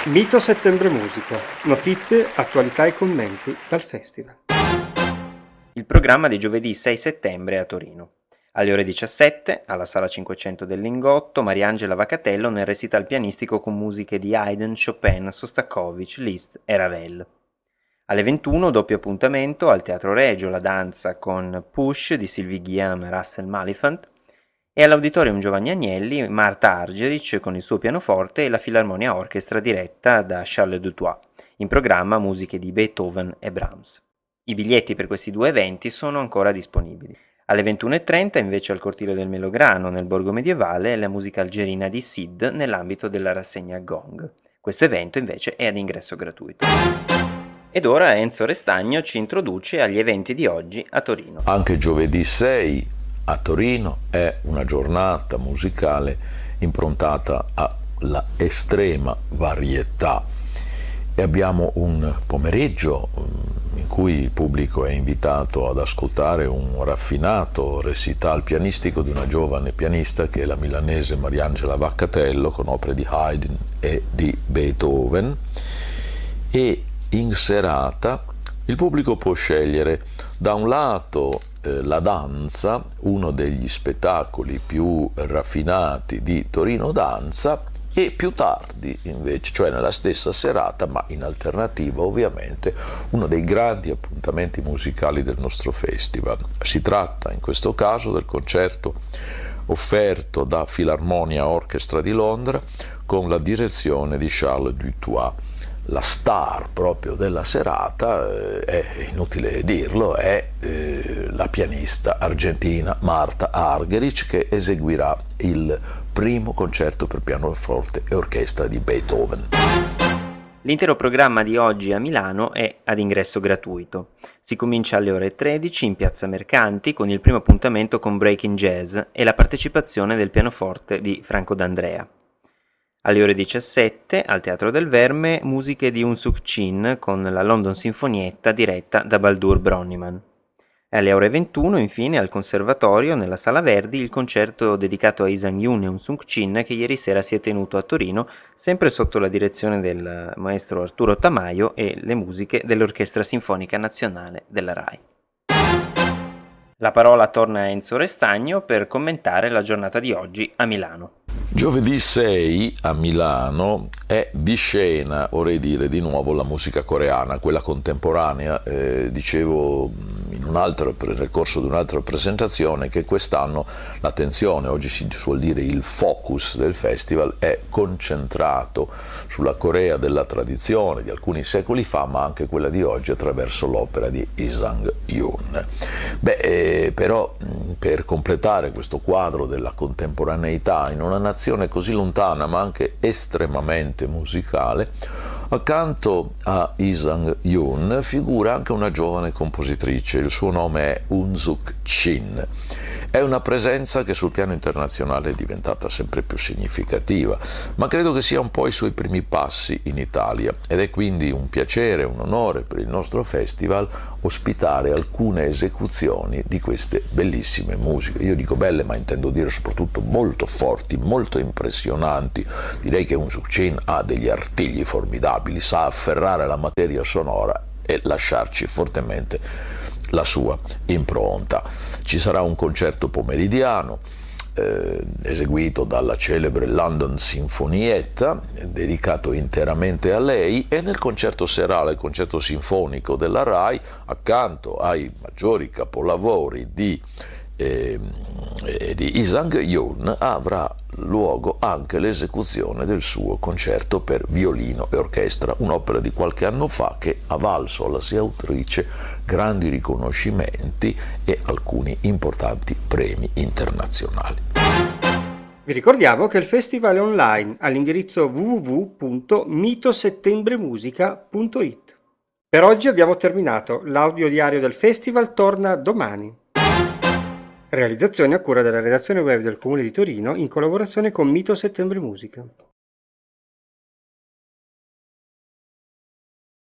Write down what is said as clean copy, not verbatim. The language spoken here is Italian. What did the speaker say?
Mito Settembre Musica. Notizie, attualità e commenti dal festival. Il programma di giovedì 6 settembre a Torino. Alle ore 17, alla Sala 500 del Lingotto, Mariangela Vacatello nel recital pianistico con musiche di Haydn, Chopin, Sostakovich, Liszt e Ravel. Alle 21, doppio appuntamento al Teatro Regio, la danza con Push di Sylvie Guillaume e Russell Malifant, e all'Auditorium Giovanni Agnelli Marta Argerich con il suo pianoforte e la Filarmonia Orchestra diretta da Charles Dutoit, in programma musiche di Beethoven e Brahms. I biglietti per questi due eventi sono ancora disponibili. Alle 21:30 invece al Cortile del Melograno nel Borgo Medievale la musica algerina di Sid nell'ambito della rassegna Gong. Questo evento invece è ad ingresso gratuito. Ed ora Enzo Restagno ci introduce agli eventi di oggi a Torino. Anche giovedì 6 a Torino è una giornata musicale improntata alla estrema varietà e abbiamo un pomeriggio in cui il pubblico è invitato ad ascoltare un raffinato recital pianistico di una giovane pianista che è la milanese Mariangela Vaccatello con opere di Haydn e di Beethoven, e in serata il pubblico può scegliere da un lato la danza, uno degli spettacoli più raffinati di Torino Danza, e più tardi invece, cioè nella stessa serata ma in alternativa ovviamente, uno dei grandi appuntamenti musicali del nostro festival. Si tratta in questo caso del concerto offerto da Filarmonia Orchestra di Londra con la direzione di Charles Dutoit. La star proprio della serata, è inutile dirlo, è la pianista argentina Marta Argerich, che eseguirà il primo concerto per pianoforte e orchestra di Beethoven. L'intero programma di oggi a Milano è ad ingresso gratuito. Si comincia alle ore 13 in Piazza Mercanti con il primo appuntamento con Breaking Jazz e la partecipazione del pianoforte di Franco D'Andrea. Alle ore 17, al Teatro del Verme, musiche di Unsuk Chin con la London Sinfonietta diretta da Baldur Brönnimann. E alle ore 21, infine, al Conservatorio, nella Sala Verdi, il concerto dedicato a Isang-Yun e Unsuk Chin che ieri sera si è tenuto a Torino, sempre sotto la direzione del maestro Arturo Tamayo e le musiche dell'Orchestra Sinfonica Nazionale della RAI. La parola torna a Enzo Restagno per commentare la giornata di oggi a Milano. Giovedì 6 a Milano è di scena, vorrei dire di nuovo, la musica coreana, quella contemporanea. Dicevo nel corso di un'altra presentazione che quest'anno l'attenzione, oggi si suol dire il focus del festival, è concentrato sulla Corea della tradizione di alcuni secoli fa, ma anche quella di oggi attraverso l'opera di Isang-Yun. Però per completare questo quadro della contemporaneità in una nazione così lontana ma anche estremamente musicale, accanto a Isang-Yun figura anche una giovane compositrice, il suo nome è Unsuk Chin. È una presenza che sul piano internazionale è diventata sempre più significativa, ma credo che sia un po' i suoi primi passi in Italia, ed è quindi un piacere, un onore per il nostro festival ospitare alcune esecuzioni di queste bellissime musiche. Io dico belle, ma intendo dire soprattutto molto forti, molto impressionanti. Direi che Unsuk Chin ha degli artigli formidabili, sa afferrare la materia sonora e lasciarci fortemente la sua impronta. Ci sarà un concerto pomeridiano eseguito dalla celebre London Sinfonietta, dedicato interamente a lei, e nel concerto serale, il concerto sinfonico della RAI, accanto ai maggiori capolavori di Isang-Yun, avrà luogo anche l'esecuzione del suo concerto per violino e orchestra, un'opera di qualche anno fa che ha valso alla sua autrice grandi riconoscimenti e alcuni importanti premi internazionali. Vi ricordiamo che il festival è online all'indirizzo www.mitosettembremusica.it. Per oggi abbiamo terminato, l'audio diario del festival torna domani. Realizzazione a cura della redazione web del Comune di Torino in collaborazione con Mito Settembre Musica.